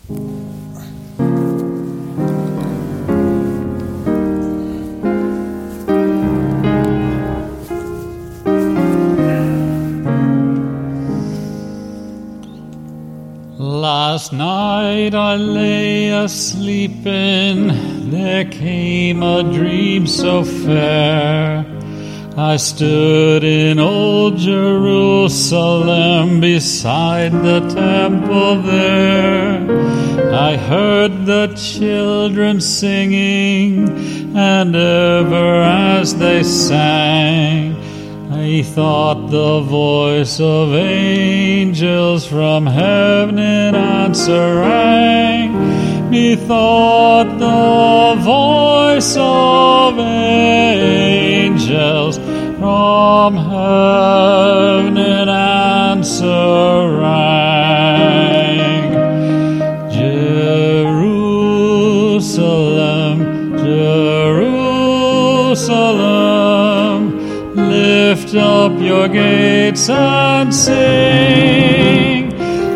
Last night I lay a-sleeping, there came a dream so fair. I stood in old Jerusalem beside the temple there. I heard the children singing, and ever as they sang, I thought the voice of angels from heaven in answer rang. Methought the voice of angels from heaven in answer rang. Jerusalem, Jerusalem, lift up your gates and sing,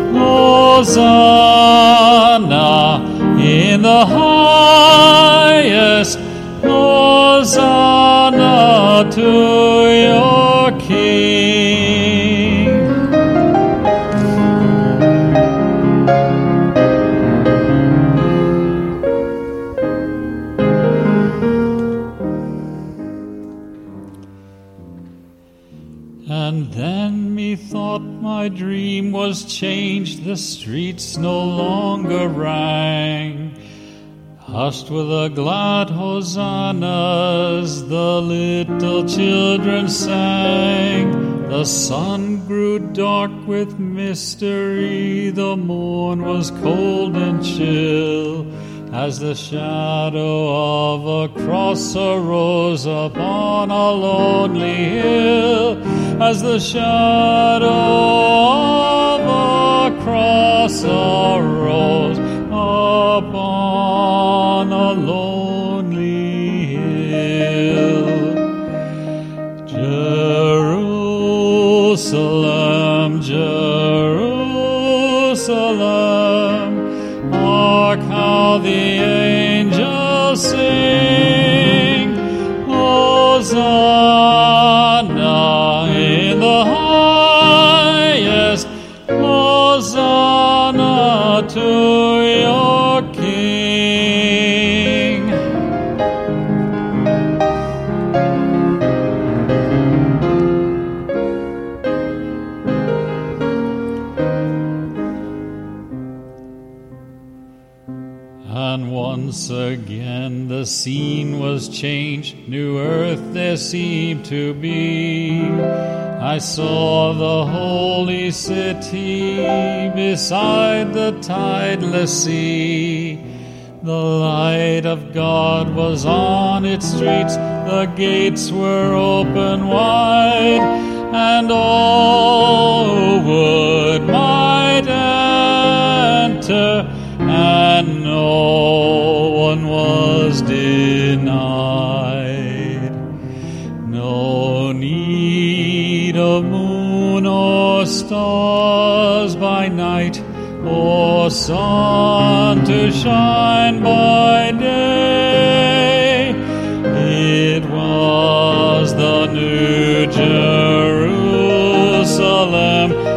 Hosanna in the highest, Hosanna to your King. And then methought my dream was changed, the streets no longer rang. Hushed with the glad hosannas, the little children sang. The sun grew dark with mystery, the morn was cold and chill, as the shadow of a cross arose upon a lonely hill. As the shadow of a cross arose upon a lonely hill. Jerusalem, Jerusalem, hark how the angels sing, Hosanna in the highest, Hosanna to your King. And once again the scene was changed, new earth there seemed to be. I saw the holy city beside the tideless sea. The light of God was on its streets, the gates were open wide, and all who would might enter, and no one was denied. No need of moon or stars by night, or sun to shine by day. It was the New Jerusalem